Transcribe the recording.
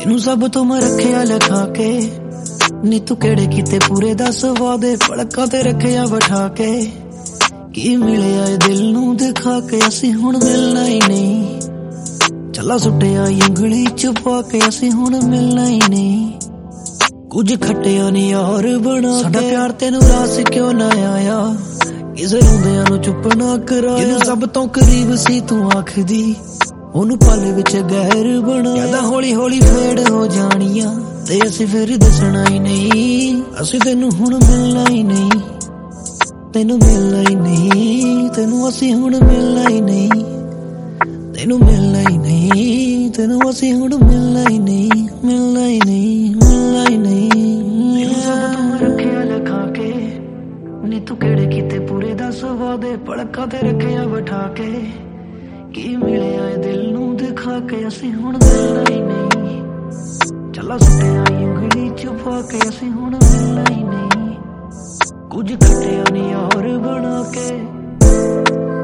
ਤੈਨੂੰ ਸਭ ਤੋਂ ਮੈਂ ਰੱਖਿਆ ਲਿਖਾ ਕੇ, ਨੀ ਤੂੰ ਕਿਹੜੇ ਕੀਤੇ ਪੂਰੇ 10 ਵਾਦੇ ਪਲਕਾਂ ਤੇ ਰੱਖਿਆ ਬਿਠਾ ਕੇ। ਕੀ ਮਿਲਿਆ ਏ ਦਿਲ ਨੂੰ ਦਿਖਾ ਕੇ, ਅਸੀਂ ਹੁਣ ਮਿਲਣਾ ਹੀ ਨਹੀਂ। ਚੱਲਾ ਸੁੱਟਿਆ ਉਂਗਲੀ ਚ ਪਾ ਕੇ, ਅਸੀਂ ਹੁਣ ਮਿਲਣਾ ਹੀ ਨਹੀਂ। ਕੁਝ ਖੱਟਿਆ ਨੀ ਯਾਰ ਬਣਾ ਸਾਡਾ ਪਿਆਰ ਤੈਨੂੰ ਰਾਸ ਕਿਉਂ ਨਾ ਆਇਆ, ਕਿਸੇ ਰੋਂਦਿਆਂ ਨੂੰ ਚੁੱਪ ਨਾ ਕਰਾਇਆ। ਜਿਹਨੂੰ ਸਭ ਤੋਂ ਕਰੀਬ ਸੀ ਤੂੰ ਆਖਦੀ, ਉਹਨੂੰ ਪਲ ਵਿੱਚ ਗਹਿਰ ਬਣਾ। ਯਾਦਾਂ ਹੌਲੀ ਹੌਲੀ ਫੇਡ ਹੋ ਜਾਣੀਆਂ, ਤੇ ਅਸੀਂ ਫਿਰ ਦੱਸਣਾ ਹੀ ਨਹੀਂ। ਅਸੀਂ ਤੈਨੂੰ ਹੁਣ ਮਿਲਣਾ ਹੀ ਨਹੀਂ, ਤੈਨੂੰ ਮਿਲਣਾ ਹੀ ਨਹੀਂ। ਤੈਨੂੰ ਅਸੀਂ ਹੁਣ ਮਿਲਣਾ ਹੀ ਨਹੀਂ, ਤੈਨੂੰ ਮਿਲਣਾ ਹੀ ਨਹੀਂ। ਤੈਨੂੰ ਅਸੀਂ ਹੁਣ ਮਿਲਣਾ ਹੀ ਨਹੀਂ, ਮਿਲਣਾ ਹੀ ਨਹੀਂ, ਮਿਲਣਾ ਹੀ ਨਹੀਂ। ਤੈਨੂੰ ਸਭ ਤੋਂ ਰੱਖਿਆ ਲਿਖਾ ਕੇ, ਨੀ ਤੂੰ ਕਿਹੜੇ ਕੀਤੇ ਪੂਰੇ 10 ਵਾਦੇ ਪਲਕਾਂ ਤੇ ਰੱਖਿਆ ਬਿਠਾ ਕੇ। ਕੀ ਮਿਲਿਆ ਏ ਦਿਲ ਨੂੰ ਦਿਖਾ ਕੇ, ਅਸੀਂ ਹੁਣ ਮਿਲਣਾ ਹੀ ਨਹੀਂ। ਚੱਲਾ ਸੁੱਟਿਆ ਉਂਗਲੀ ਚ ਪਾ ਕੇ, ਅਸੀਂ ਹੁਣ ਮਿਲਣਾ ਹੀ ਨਹੀਂ। ਕੁਝ ਖੱਟਿਆ ਨੀ ਯਾਰ ਬਣਾ ਕੇ।